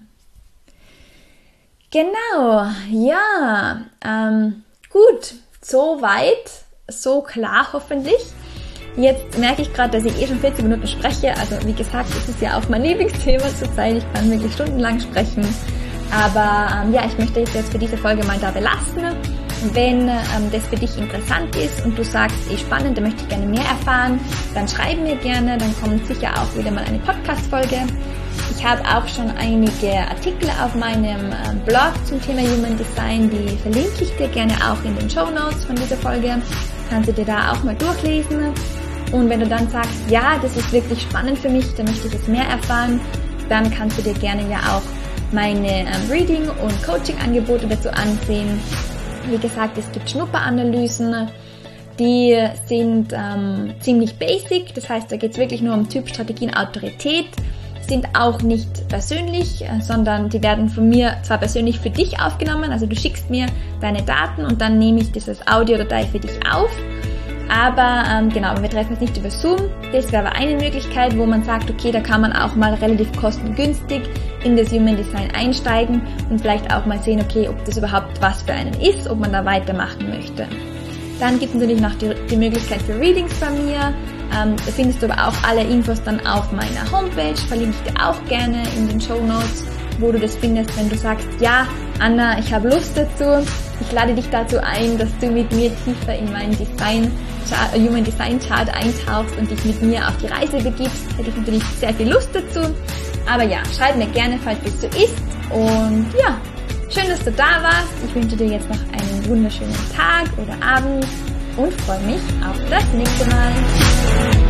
Genau, ja, ähm, gut, so weit, so klar hoffentlich. Jetzt merke ich gerade, dass ich eh schon vierzig Minuten spreche, also wie gesagt, das ist ja auch mein Lieblingsthema zurzeit, ich kann wirklich stundenlang sprechen, aber ähm, ja, ich möchte es jetzt für diese Folge mal da belassen. Wenn ähm, das für dich interessant ist und du sagst, eh spannend, da möchte ich gerne mehr erfahren, dann schreib mir gerne, dann kommt sicher auch wieder mal eine Podcast-Folge. Ich habe auch schon einige Artikel auf meinem ähm, Blog zum Thema Human Design, die verlinke ich dir gerne auch in den Shownotes von dieser Folge. Kannst du dir da auch mal durchlesen. Und wenn du dann sagst, ja, das ist wirklich spannend für mich, da möchte ich jetzt mehr erfahren, dann kannst du dir gerne ja auch meine ähm, Reading- und Coaching-Angebote dazu ansehen. Wie gesagt, es gibt Schnupperanalysen, die sind ähm, ziemlich basic, das heißt, da geht es wirklich nur um Typ, Strategien, Autorität, sind auch nicht persönlich, äh, sondern die werden von mir zwar persönlich für dich aufgenommen, also du schickst mir deine Daten und dann nehme ich dieses Audiodatei für dich auf, aber ähm, genau, wir treffen uns nicht über Zoom, das wäre aber eine Möglichkeit, wo man sagt, okay, da kann man auch mal relativ kostengünstig in das Human Design einsteigen und vielleicht auch mal sehen, okay, ob das überhaupt was für einen ist, ob man da weitermachen möchte. Dann gibt es natürlich noch die, die Möglichkeit für Readings bei mir. Ähm, da findest du aber auch alle Infos dann auf meiner Homepage, verlinke ich dir auch gerne in den Shownotes, wo du das findest, wenn du sagst, ja, Anna, ich habe Lust dazu. Ich lade dich dazu ein, dass du mit mir tiefer in meinen Design Chart, Human Design Chart eintauchst und dich mit mir auf die Reise begibst. Hätte ich natürlich sehr viel Lust dazu. Aber ja, schreib mir gerne, falls das so ist. Und ja, schön, dass du da warst. Ich wünsche dir jetzt noch einen wunderschönen Tag oder Abend und freue mich auf das nächste Mal.